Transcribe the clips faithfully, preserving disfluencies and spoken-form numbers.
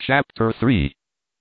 Chapter three.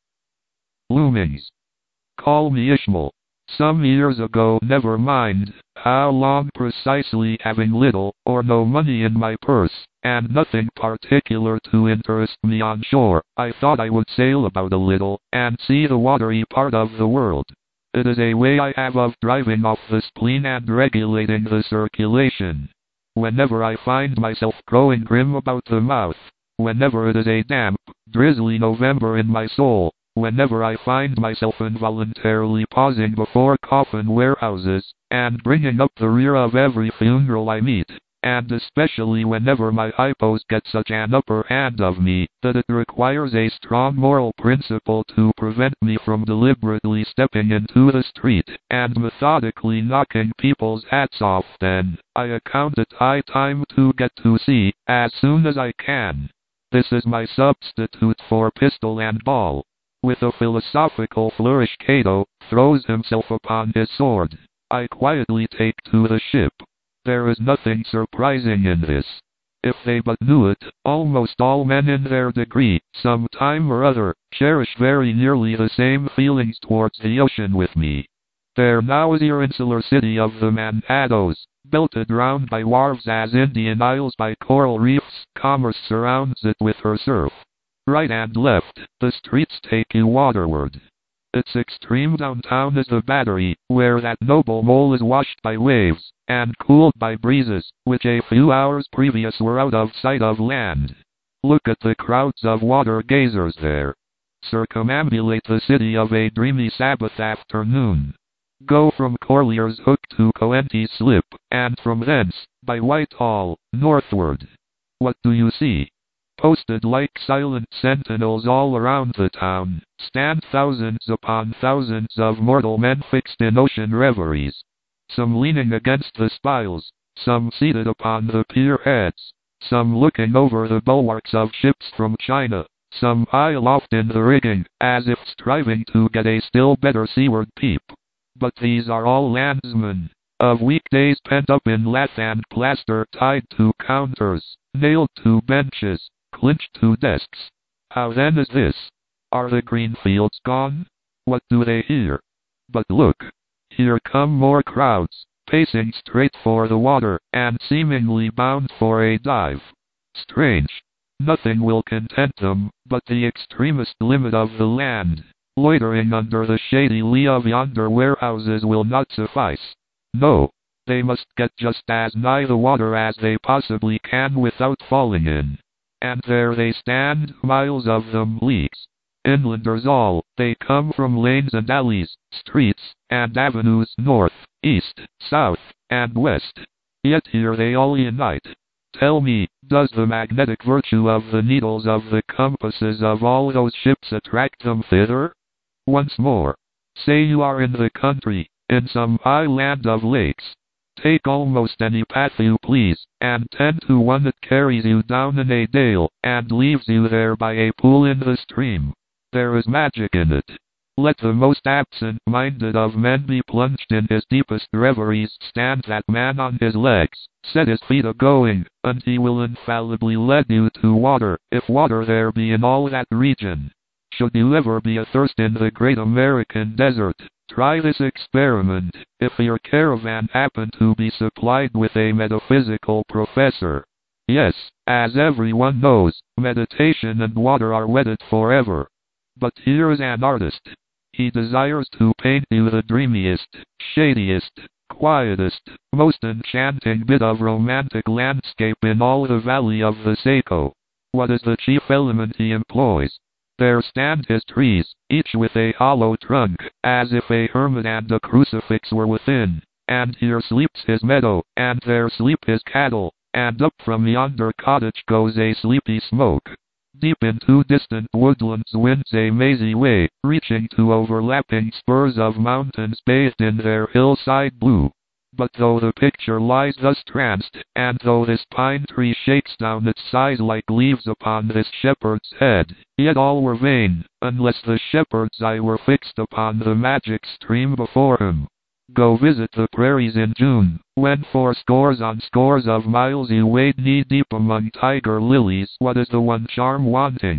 Loomings. Call me Ishmael. Some years ago, never mind how long precisely, having little or no money in my purse, and nothing particular to interest me on shore, I thought I would sail about a little, and see the watery part of the world. It is a way I have of driving off the spleen and regulating the circulation. Whenever I find myself growing grim about the mouth, whenever it is a damp, drizzly November in my soul, whenever I find myself involuntarily pausing before coffin warehouses, and bringing up the rear of every funeral I meet, and especially whenever my hypos get such an upper hand of me, that it requires a strong moral principle to prevent me from deliberately stepping into the street, and methodically knocking people's hats off, then I account it high time to get to sea, as soon as I can. This is my substitute for pistol and ball. With a philosophical flourish, Cato throws himself upon his sword. I quietly take to the ship. There is nothing surprising in this. If they but knew it, almost all men in their degree, some time or other, cherish very nearly the same feelings towards the ocean with me. There now is your insular city of the Manhados, belted round by wharves as Indian isles by coral reefs. Commerce surrounds it with her surf. Right and left, the streets take you waterward. Its extreme downtown is the Battery, where that noble mole is washed by waves, and cooled by breezes, which a few hours previous were out of sight of land. Look at the crowds of water gazers there. Circumambulate the city of a dreamy Sabbath afternoon. Go from Corlier's Hook to Coenties Slip, and from thence, by Whitehall, northward. What do you see? Posted like silent sentinels all around the town, stand thousands upon thousands of mortal men fixed in ocean reveries. Some leaning against the spiles, some seated upon the pier heads, some looking over the bulwarks of ships from China, some high aloft in the rigging, as if striving to get a still better seaward peep. But these are all landsmen, of weekdays pent up in lath and plaster, tied to counters, nailed to benches, clinched to desks. How then is this? Are the green fields gone? What do they hear? But look! Here come more crowds, pacing straight for the water, and seemingly bound for a dive. Strange! Nothing will content them, but the extremest limit of the land. Loitering under the shady lee of yonder warehouses will not suffice. No, they must get just as nigh the water as they possibly can without falling in. And there they stand, miles of them, leagues. Inlanders all, they come from lanes and alleys, streets, and avenues north, east, south, and west. Yet here they all unite. Tell me, does the magnetic virtue of the needles of the compasses of all those ships attract them thither? Once more, say you are in the country, in some high land of lakes. Take almost any path you please, and ten to one it carries you down in a dale, and leaves you there by a pool in the stream. There is magic in it. Let the most absent-minded of men be plunged in his deepest reveries, stand that man on his legs, set his feet a-going, and he will infallibly lead you to water, if water there be in all that region. Should you ever be athirst in the great American desert, try this experiment, if your caravan happen to be supplied with a metaphysical professor. Yes, as everyone knows, meditation and water are wedded forever. But here is an artist. He desires to paint you the dreamiest, shadiest, quietest, most enchanting bit of romantic landscape in all the valley of the Saco. What is the chief element he employs? There stand his trees, each with a hollow trunk, as if a hermit and a crucifix were within. And here sleeps his meadow, and there sleep his cattle, and up from yonder cottage goes a sleepy smoke. Deep into distant woodlands winds a mazy way, reaching to overlapping spurs of mountains bathed in their hillside blue. But though the picture lies thus tranced, and though this pine tree shakes down its sighs like leaves upon this shepherd's head, yet all were vain, unless the shepherd's eye were fixed upon the magic stream before him. Go visit the prairies in June, when for scores on scores of miles you wade knee-deep among tiger lilies. What is the one charm wanting?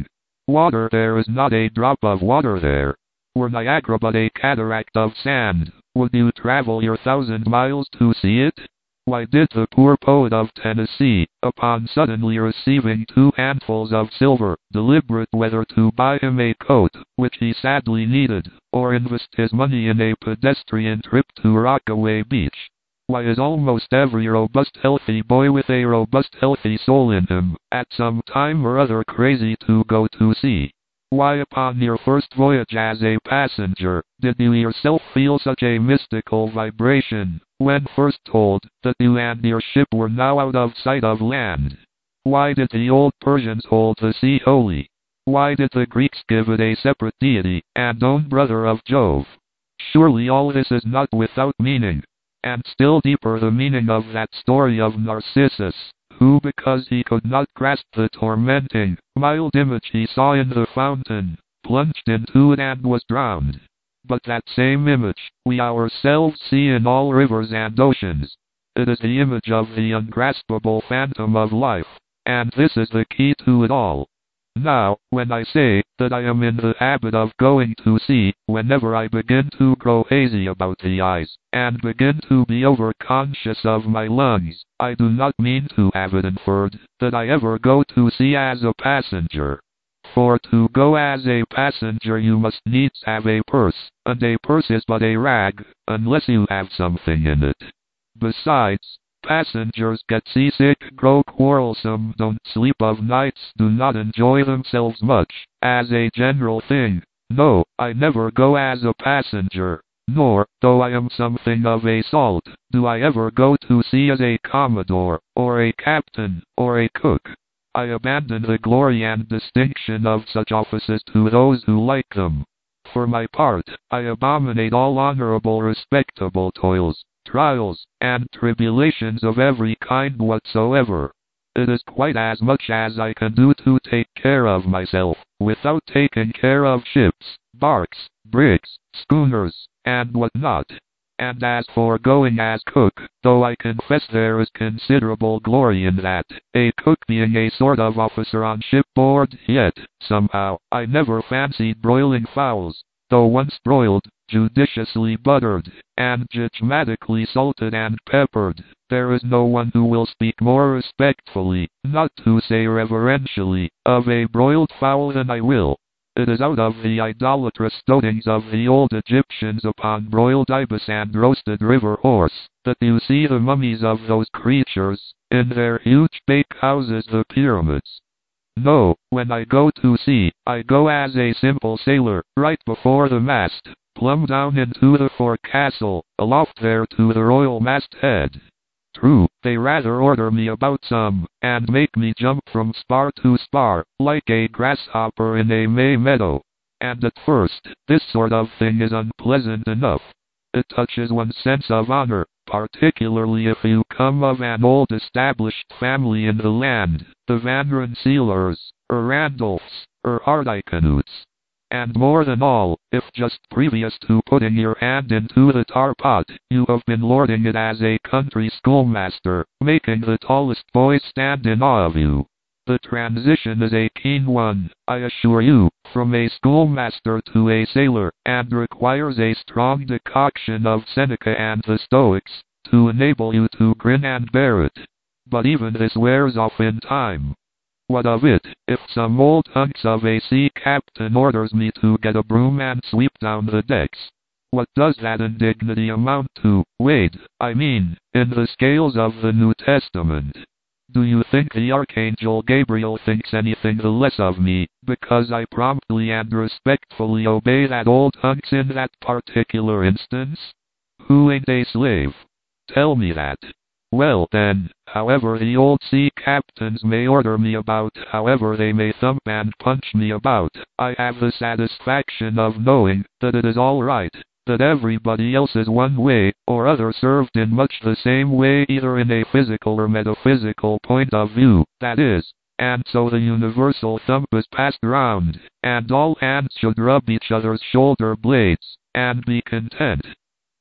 Water there is not a drop of water there. Were Niagara but a cataract of sand, would you travel your thousand miles to see it? Why did the poor poet of Tennessee, upon suddenly receiving two handfuls of silver, deliberate whether to buy him a coat, which he sadly needed, or invest his money in a pedestrian trip to Rockaway Beach? Why is almost every robust healthy boy with a robust healthy soul in him, at some time or other crazy to go to sea? Why upon your first voyage as a passenger, did you yourself feel such a mystical vibration, when first told that you and your ship were now out of sight of land? Why did the old Persians hold the sea holy? Why did the Greeks give it a separate deity, and own brother of Jove? Surely all this is not without meaning. And still deeper the meaning of that story of Narcissus, who because he could not grasp the tormenting, mild image he saw in the fountain, plunged into it and was drowned. But that same image, we ourselves see in all rivers and oceans. It is the image of the ungraspable phantom of life, and this is the key to it all. Now, when I say that I am in the habit of going to sea, whenever I begin to grow hazy about the eyes, and begin to be over-conscious of my lungs, I do not mean to have it inferred that I ever go to sea as a passenger. For to go as a passenger you must needs have a purse, and a purse is but a rag, unless you have something in it. Besides, passengers get seasick, grow quarrelsome, don't sleep of nights, do not enjoy themselves much, as a general thing. No, I never go as a passenger, nor, though I am something of a salt, do I ever go to sea as a commodore, or a captain, or a cook. I abandon the glory and distinction of such offices to those who like them. For my part, I abominate all honorable respectable toils, trials, and tribulations of every kind whatsoever. It is quite as much as I can do to take care of myself, without taking care of ships, barks, brigs, schooners, and what not. And as for going as cook, though I confess there is considerable glory in that, a cook being a sort of officer on shipboard, yet, somehow, I never fancied broiling fowls, though once broiled, judiciously buttered, and judgmatically salted and peppered, there is no one who will speak more respectfully, not to say reverentially, of a broiled fowl than I will. It is out of the idolatrous doatings of the old Egyptians upon broiled ibis and roasted river horse, that you see the mummies of those creatures, in their huge bakehouses the pyramids. No, when I go to sea, I go as a simple sailor, right before the mast, plumb down into the forecastle, aloft there to the royal masthead. True, they rather order me about some, and make me jump from spar to spar, like a grasshopper in a May meadow. And at first, this sort of thing is unpleasant enough. It touches one's sense of honor, particularly if you come of an old established family in the land, the Van Rensselaers, or Randolphs, or Hardicanutes. And more than all, if just previous to putting your hand into the tar pot, you have been lording it as a country schoolmaster, making the tallest boys stand in awe of you. The transition is a keen one, I assure you, from a schoolmaster to a sailor, and requires a strong decoction of Seneca and the Stoics, to enable you to grin and bear it. But even this wears off in time. What of it, if some old hunks of a sea captain orders me to get a broom and sweep down the decks? What does that indignity amount to, Wade, I mean, in the scales of the New Testament? Do you think the Archangel Gabriel thinks anything the less of me, because I promptly and respectfully obey that old hunks in that particular instance? Who ain't a slave? Tell me that. Well then, however the old sea captains may order me about, however they may thump and punch me about, I have the satisfaction of knowing that it is all right, that everybody else is one way or other served in much the same way either in a physical or metaphysical point of view, that is, and so the universal thump is passed round, and all hands should rub each other's shoulder blades, and be content.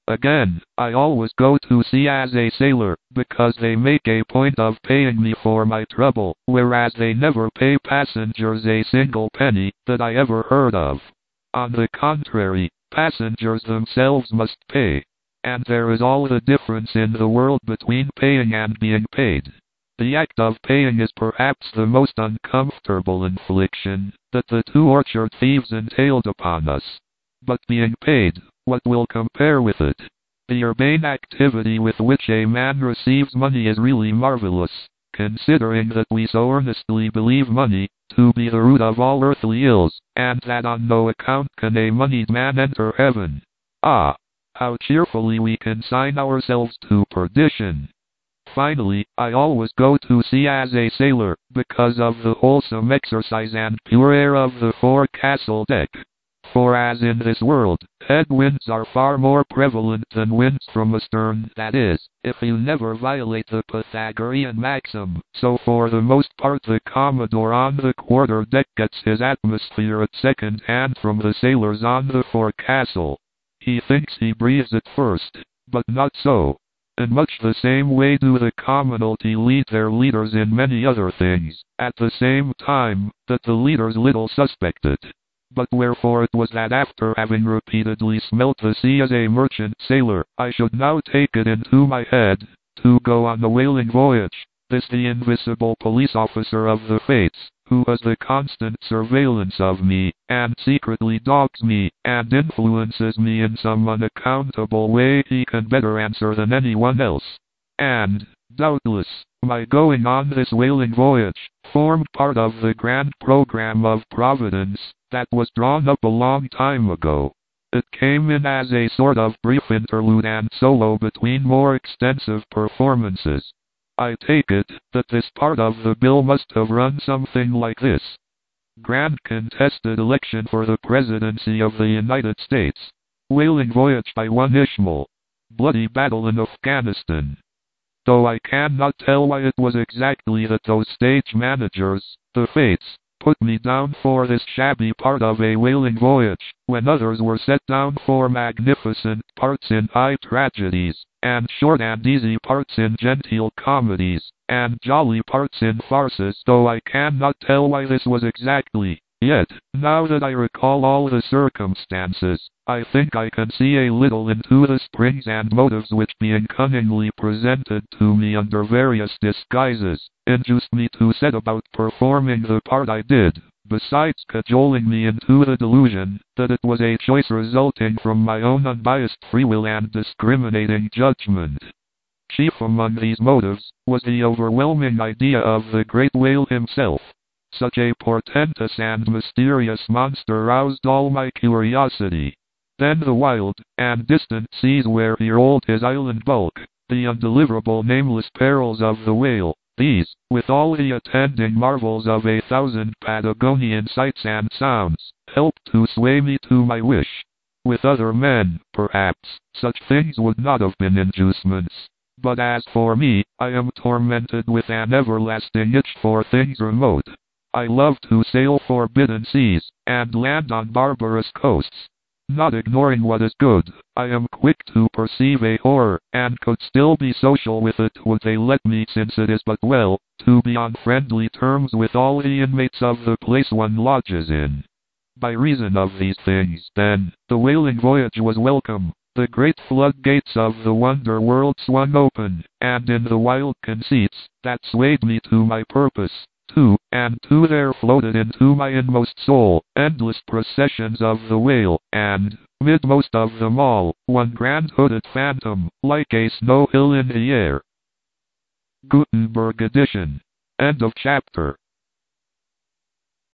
Again, I always go to sea as a sailor, because they make a point of paying me for my trouble, whereas they never pay passengers a single penny, that I ever heard of. On the contrary, passengers themselves must pay. And there is all the difference in the world between paying and being paid. The act of paying is perhaps the most uncomfortable infliction that the two orchard thieves entailed upon us. But being paid, what will compare with it? The urbane activity with which a man receives money is really marvelous, considering that we so earnestly believe money to be the root of all earthly ills, and that on no account can a moneyed man enter heaven. Ah, how cheerfully we consign ourselves to perdition! Finally, I always go to sea as a sailor, because of the wholesome exercise and pure air of the forecastle deck. For as in this world, headwinds are far more prevalent than winds from astern, that is, if you never violate the Pythagorean maxim, so for the most part the Commodore on the quarter deck gets his atmosphere at second hand from the sailors on the forecastle. He thinks he breathes it first, but not so. In much the same way do the commonalty lead their leaders in many other things, at the same time that the leaders little suspect it. But wherefore it was that after having repeatedly smelt the sea as a merchant sailor, I should now take it into my head to go on the whaling voyage, this the invisible police officer of the fates, who has the constant surveillance of me, and secretly dogs me, and influences me in some unaccountable way he can better answer than anyone else. And, doubtless, my going on this whaling voyage formed part of the grand program of Providence that was drawn up a long time ago. It came in as a sort of brief interlude and solo between more extensive performances. I take it that this part of the bill must have run something like this. Grand contested election for the presidency of the United States. Whaling voyage by one Ishmael. Bloody battle in Afghanistan. Though I cannot tell why it was exactly that those stage managers, the fates, put me down for this shabby part of a whaling voyage, when others were set down for magnificent parts in high tragedies, and short and easy parts in genteel comedies, and jolly parts in farces, though I cannot tell why this was exactly. Yet, now that I recall all the circumstances, I think I can see a little into the springs and motives which, being cunningly presented to me under various disguises, induced me to set about performing the part I did, besides cajoling me into the delusion that it was a choice resulting from my own unbiased free will and discriminating judgment. Chief among these motives was the overwhelming idea of the great whale himself. Such a portentous and mysterious monster roused all my curiosity. Then the wild and distant seas where he rolled his island bulk, the undeliverable nameless perils of the whale, these, with all the attending marvels of a thousand Patagonian sights and sounds, helped to sway me to my wish. With other men, perhaps, such things would not have been inducements. But as for me, I am tormented with an everlasting itch for things remote. I love to sail forbidden seas, and land on barbarous coasts. Not ignoring what is good, I am quick to perceive a horror, and could still be social with it would they let me, since it is but well, to be on friendly terms with all the inmates of the place one lodges in. By reason of these things, then, the whaling voyage was welcome. The great floodgates of the wonder world swung open, and in the wild conceits that swayed me to my purpose, too, and too there floated into my inmost soul endless processions of the whale, and, midmost of them all, one grand hooded phantom, like a snow hill in the air. Gutenberg edition. End of chapter.